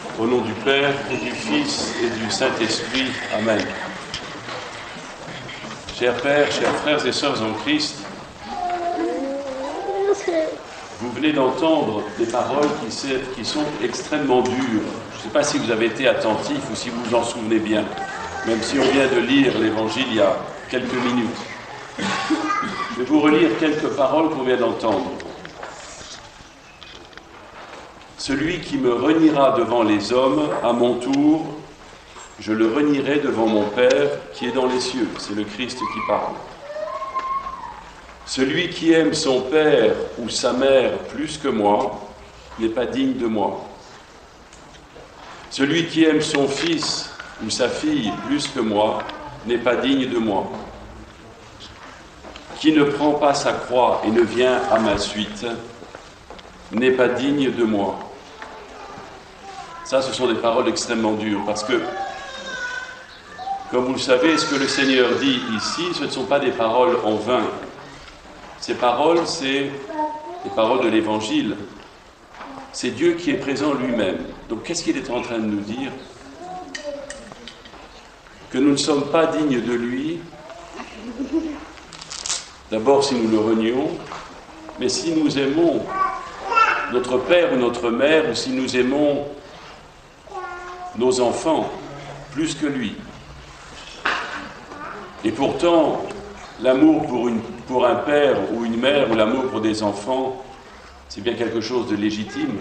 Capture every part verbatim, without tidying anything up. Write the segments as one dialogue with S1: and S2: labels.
S1: Au nom du Père, et du Fils, et du Saint-Esprit. Amen. Chers Pères, chers frères et sœurs en Christ, vous venez d'entendre des paroles qui sont extrêmement dures. Je ne sais pas si vous avez été attentifs ou si vous vous en souvenez bien, même si on vient de lire l'Évangile il y a quelques minutes. Je vais vous relire quelques paroles qu'on vient d'entendre. Celui qui me reniera devant les hommes, à mon tour, je le renierai devant mon Père qui est dans les cieux. C'est le Christ qui parle. Celui qui aime son père ou sa mère plus que moi n'est pas digne de moi. Celui qui aime son fils ou sa fille plus que moi n'est pas digne de moi. Qui ne prend pas sa croix et ne vient à ma suite n'est pas digne de moi. Ça, ce sont des paroles extrêmement dures, parce que, comme vous le savez, ce que le Seigneur dit ici, ce ne sont pas des paroles en vain. Ces paroles, c'est les paroles de l'Évangile. C'est Dieu qui est présent lui-même. Donc, qu'est-ce qu'il est en train de nous dire? Que nous ne sommes pas dignes de lui, d'abord si nous le renions, mais si nous aimons notre père ou notre mère, ou si nous aimons nos enfants plus que lui. Et pourtant, l'amour pour, une, pour un père ou une mère, ou l'amour pour des enfants, c'est bien quelque chose de légitime.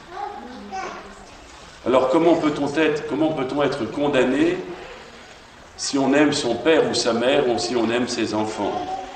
S1: Alors comment peut-on être, comment peut-on être condamné si on aime son père ou sa mère, ou si on aime ses enfants?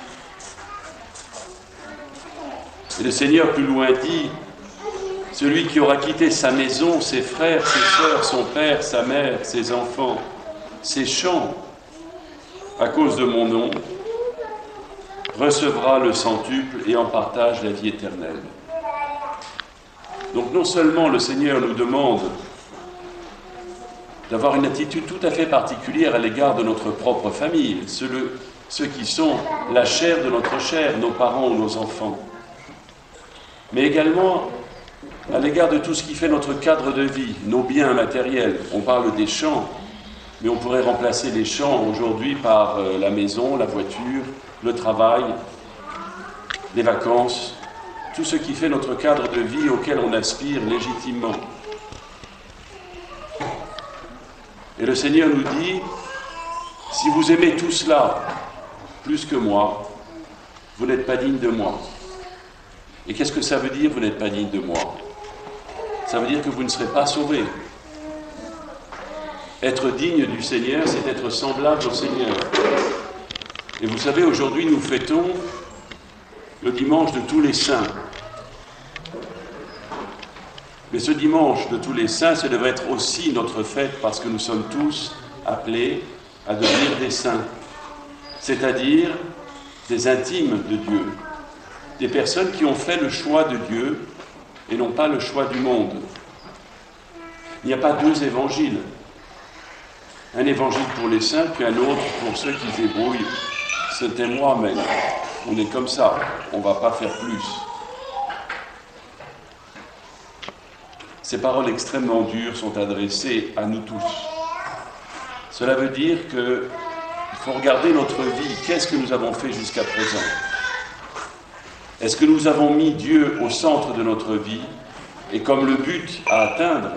S1: Et le Seigneur plus loin dit: celui qui aura quitté sa maison, ses frères, ses sœurs, son père, sa mère, ses enfants, ses champs, à cause de mon nom, recevra le centuple et en partage la vie éternelle. Donc non seulement le Seigneur nous demande d'avoir une attitude tout à fait particulière à l'égard de notre propre famille, ceux, ceux qui sont la chair de notre chair, nos parents ou nos enfants, mais également à l'égard de tout ce qui fait notre cadre de vie, nos biens matériels. On parle des champs, mais on pourrait remplacer les champs aujourd'hui par euh, la maison, la voiture, le travail, les vacances, tout ce qui fait notre cadre de vie auquel on aspire légitimement. Et le Seigneur nous dit: si vous aimez tout cela plus que moi, vous n'êtes pas digne de moi. Et qu'est-ce que ça veut dire, vous n'êtes pas digne de moi? Ça veut dire que vous ne serez pas sauvés. Être digne du Seigneur, c'est être semblable au Seigneur. Et vous savez, aujourd'hui, nous fêtons le dimanche de tous les saints. Mais ce dimanche de tous les saints, ça devrait être aussi notre fête, parce que nous sommes tous appelés à devenir des saints, c'est-à-dire des intimes de Dieu, des personnes qui ont fait le choix de Dieu et non pas le choix du monde. Il n'y a pas deux évangiles. Un évangile pour les saints, puis un autre pour ceux qui se débrouillent. C'était moi, mais on est comme ça, on ne va pas faire plus. Ces paroles extrêmement dures sont adressées à nous tous. Cela veut dire qu'il faut regarder notre vie. Qu'est-ce que nous avons fait jusqu'à présent? Est-ce que nous avons mis Dieu au centre de notre vie et comme le but à atteindre?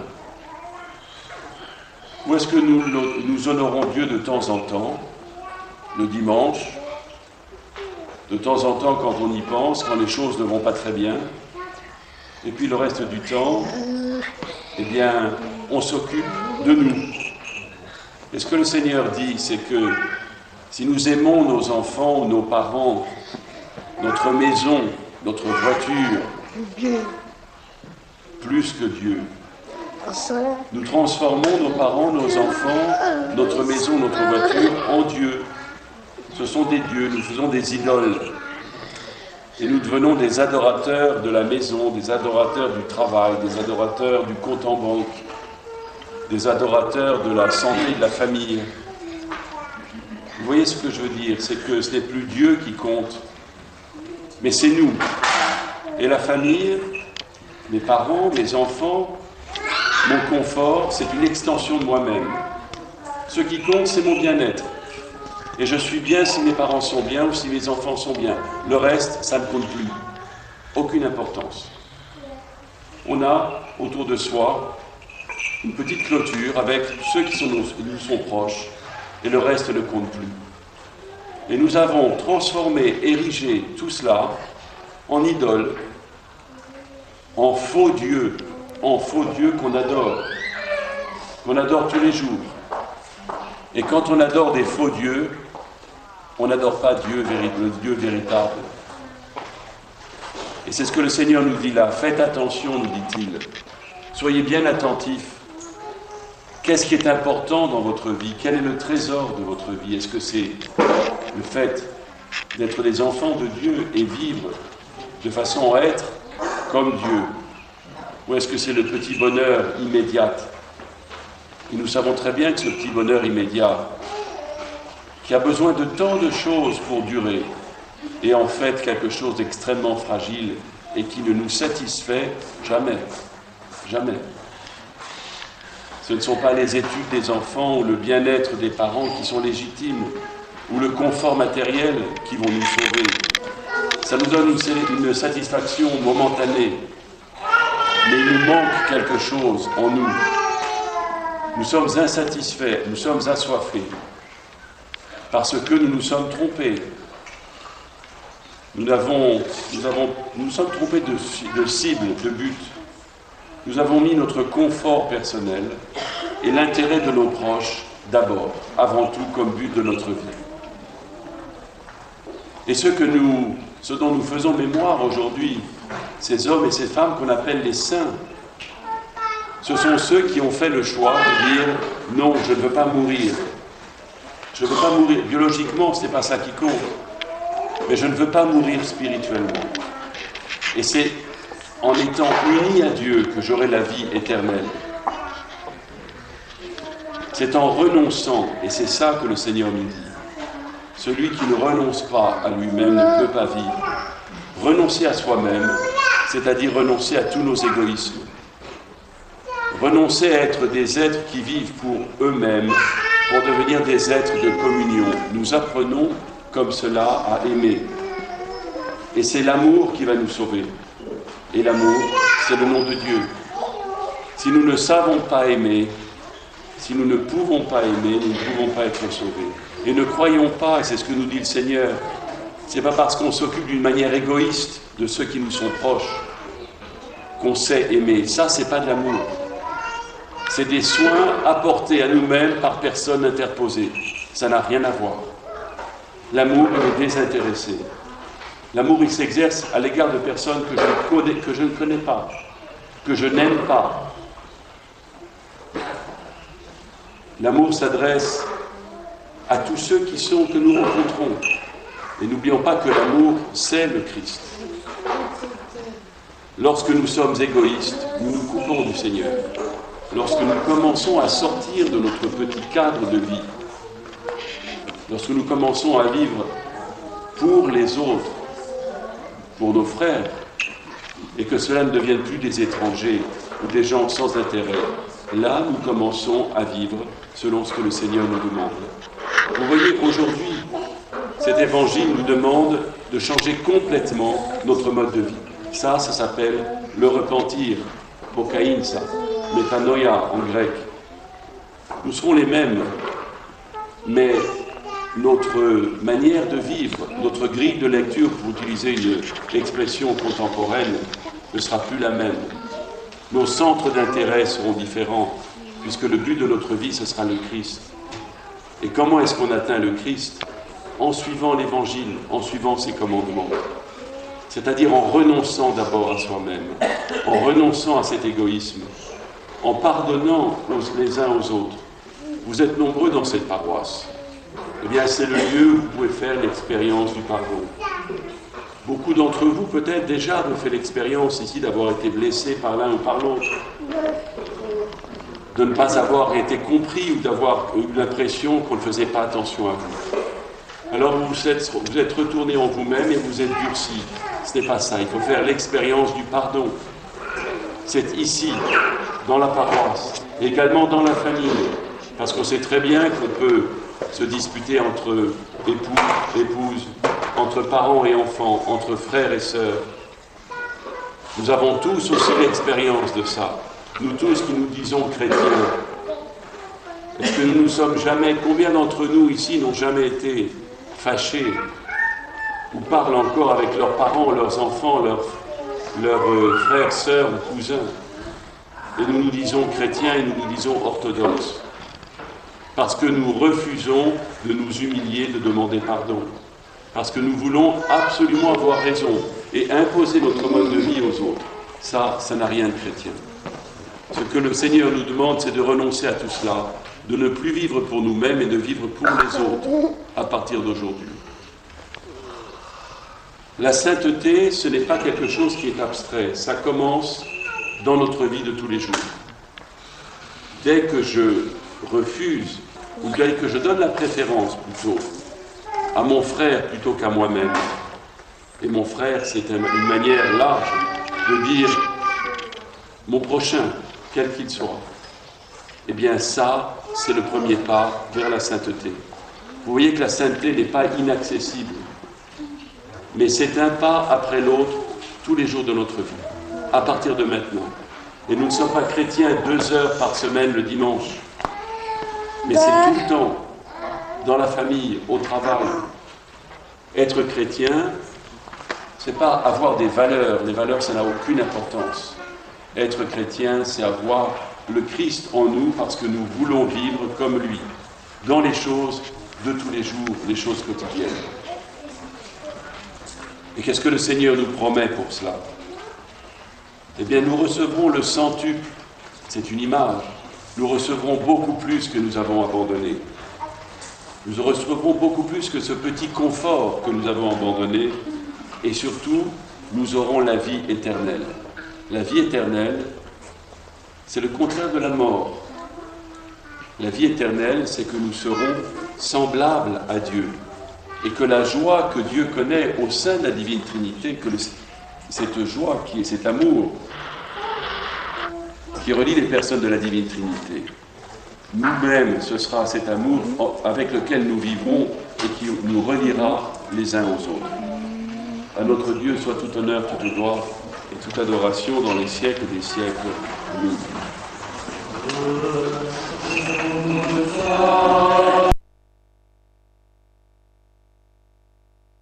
S1: Ou est-ce que nous, nous honorons Dieu de temps en temps, le dimanche, de temps en temps quand on y pense, quand les choses ne vont pas très bien, et puis le reste du temps, eh bien, on s'occupe de nous. Et ce que le Seigneur dit, c'est que si nous aimons nos enfants ou nos parents, notre maison, notre voiture, plus que Dieu, nous transformons nos parents, nos enfants, notre maison, notre voiture en Dieu. Ce sont des dieux, nous faisons des idoles. Et nous devenons des adorateurs de la maison, des adorateurs du travail, des adorateurs du compte en banque, des adorateurs de la santé de la famille. Vous voyez ce que je veux dire? C'est que ce n'est plus Dieu qui compte, mais c'est nous. Et la famille, mes parents, mes enfants, Mon confort, c'est une extension de moi-même. Ce qui compte, c'est mon bien-être. Et je suis bien si mes parents sont bien ou si mes enfants sont bien. Le reste, ça ne compte plus. Aucune importance. On a autour de soi une petite clôture avec ceux qui sont, nous sont proches, et le reste ne compte plus. Et nous avons transformé, érigé tout cela en idole, en faux dieu, en faux dieu qu'on adore, qu'on adore tous les jours. Et quand on adore des faux dieux, on n'adore pas Dieu, le Dieu véritable. Et c'est ce que le Seigneur nous dit là. Faites attention, nous dit-il. Soyez bien attentifs. Qu'est-ce qui est important dans votre vie? Quel est le trésor de votre vie? Est-ce que c'est le fait d'être des enfants de Dieu et vivre de façon à être comme Dieu? Ou est-ce que c'est le petit bonheur immédiat? Et nous savons très bien que ce petit bonheur immédiat, qui a besoin de tant de choses pour durer, est en fait quelque chose d'extrêmement fragile et qui ne nous satisfait jamais. Jamais. Ce ne sont pas les études des enfants ou le bien-être des parents qui sont légitimes, ou le confort matériel qui vont nous sauver. Ça nous donne une, une satisfaction momentanée, mais il nous manque quelque chose en nous. Nous sommes insatisfaits, nous sommes assoiffés, parce que nous nous sommes trompés. Nous, avons, nous, avons, nous nous sommes trompés de, de cible, de but. Nous avons mis notre confort personnel et l'intérêt de nos proches d'abord, avant tout comme but de notre vie. Et ce, que nous, ce dont nous faisons mémoire aujourd'hui, ces hommes et ces femmes qu'on appelle les saints, ce sont ceux qui ont fait le choix de dire « Non, je ne veux pas mourir. Je ne veux pas mourir. Biologiquement, ce n'est pas ça qui compte. Mais je ne veux pas mourir spirituellement. Et c'est en étant uni à Dieu que j'aurai la vie éternelle. C'est en renonçant, et c'est ça que le Seigneur nous dit. Celui qui ne renonce pas à lui-même ne peut pas vivre. Renoncer à soi-même, c'est-à-dire renoncer à tous nos égoïsmes. Renoncer à être des êtres qui vivent pour eux-mêmes, pour devenir des êtres de communion. Nous apprenons comme cela à aimer. Et c'est l'amour qui va nous sauver. Et l'amour, c'est le nom de Dieu. Si nous ne savons pas aimer, si nous ne pouvons pas aimer, nous ne pouvons pas être sauvés. Et ne croyons pas, et c'est ce que nous dit le Seigneur, c'est pas parce qu'on s'occupe d'une manière égoïste de ceux qui nous sont proches qu'on sait aimer. Ça, c'est pas de l'amour. C'est des soins apportés à nous-mêmes par personne interposée. Ça n'a rien à voir. L'amour est désintéressé. L'amour, il s'exerce à l'égard de personnes que je, connais, que je ne connais pas, que je n'aime pas. L'amour s'adresse à tous ceux qui sont, que nous rencontrons. Et n'oublions pas que l'amour, c'est le Christ. Lorsque nous sommes égoïstes, nous nous coupons du Seigneur. Lorsque nous commençons à sortir de notre petit cadre de vie, lorsque nous commençons à vivre pour les autres, pour nos frères, et que cela ne devienne plus des étrangers ou des gens sans intérêt, là nous commençons à vivre selon ce que le Seigneur nous demande. Vous voyez, aujourd'hui, cet évangile nous demande de changer complètement notre mode de vie. Ça, ça s'appelle le repentir, pokainsa, metanoia en grec. Nous serons les mêmes, mais notre manière de vivre, notre grille de lecture, pour utiliser une expression contemporaine, ne sera plus la même. Nos centres d'intérêt seront différents, puisque le but de notre vie, ce sera le Christ. Et comment est-ce qu'on atteint le Christ? En suivant l'Évangile, en suivant ses commandements. C'est-à-dire en renonçant d'abord à soi-même, en renonçant à cet égoïsme, en pardonnant les uns aux autres. Vous êtes nombreux dans cette paroisse. Eh bien, c'est le lieu où vous pouvez faire l'expérience du pardon. Beaucoup d'entre vous, peut-être, déjà ont fait l'expérience ici d'avoir été blessés par l'un ou par l'autre, de ne pas avoir été compris ou d'avoir eu l'impression qu'on ne faisait pas attention à vous. Alors vous vous êtes, vous êtes retourné en vous-même et vous êtes durcis. Ce n'est pas ça, il faut faire l'expérience du pardon. C'est ici, dans la paroisse, également dans la famille, parce qu'on sait très bien qu'on peut se disputer entre époux, épouses, entre parents et enfants, entre frères et sœurs. Nous avons tous aussi l'expérience de ça, nous tous qui nous disons chrétiens. Est-ce que nous ne sommes jamais, combien d'entre nous ici n'ont jamais été fâchés ou parlent encore avec leurs parents, leurs enfants, leurs, leurs euh, frères, sœurs ou cousins? Et nous nous disons chrétiens et nous nous disons orthodoxes. Parce que nous refusons de nous humilier, de demander pardon. Parce que nous voulons absolument avoir raison et imposer notre mode de vie aux autres. Ça, ça n'a rien de chrétien. Ce que le Seigneur nous demande, c'est de renoncer à tout cela, de ne plus vivre pour nous-mêmes et de vivre pour les autres à partir d'aujourd'hui. La sainteté, ce n'est pas quelque chose qui est abstrait, ça commence dans notre vie de tous les jours. Dès que je refuse, ou dès que je donne la préférence plutôt à mon frère plutôt qu'à moi-même, et mon frère, c'est une manière large de dire mon prochain, quel qu'il soit, eh bien ça, c'est le premier pas vers la sainteté. Vous voyez que la sainteté n'est pas inaccessible, mais c'est un pas après l'autre tous les jours de notre vie, à partir de maintenant. Et nous ne sommes pas chrétiens deux heures par semaine le dimanche, mais c'est tout le temps, dans la famille, au travail. Être chrétien, c'est pas avoir des valeurs, les valeurs ça n'a aucune importance. Être chrétien, c'est avoir le Christ en nous parce que nous voulons vivre comme lui, dans les choses de tous les jours, les choses quotidiennes. Et qu'est-ce que le Seigneur nous promet pour cela? Eh bien, nous recevrons le centuple, c'est une image, nous recevrons beaucoup plus que nous avons abandonné. Nous recevrons beaucoup plus que ce petit confort que nous avons abandonné, et surtout, nous aurons la vie éternelle. La vie éternelle, c'est le contraire de la mort. La vie éternelle, c'est que nous serons semblables à Dieu, et que la joie que Dieu connaît au sein de la Divine Trinité, que le, cette joie, qui est cet amour, qui relie les personnes de la Divine Trinité, nous-mêmes, ce sera cet amour avec lequel nous vivrons et qui nous reliera les uns aux autres. À notre Dieu soit tout honneur, toute gloire et toute adoration dans les siècles des siècles. Amen.